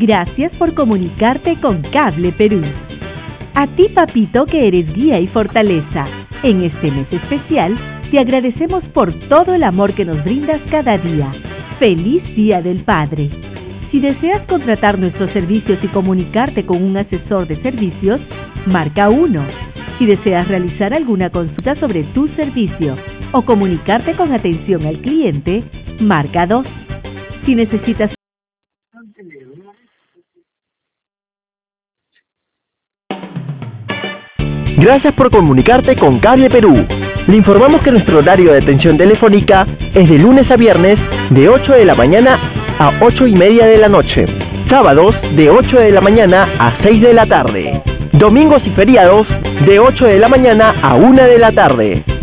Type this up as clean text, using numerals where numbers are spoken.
Gracias por comunicarte con Cable Perú. A ti, papito, que eres guía y fortaleza. En este mes especial, te agradecemos por todo el amor que nos brindas cada día. ¡Feliz Día del Padre! Si deseas contratar nuestros servicios y comunicarte con un asesor de servicios, marca 1. Si deseas realizar alguna consulta sobre tu servicio o comunicarte con atención al cliente, marca 2. Si necesitas... Gracias por comunicarte con Cable Perú. Le informamos que nuestro horario de atención telefónica es de lunes a viernes de 8 de la mañana a 8:30 de la noche. Sábados de 8 de la mañana a 6 de la tarde. Domingos y feriados de 8 de la mañana a 1 de la tarde.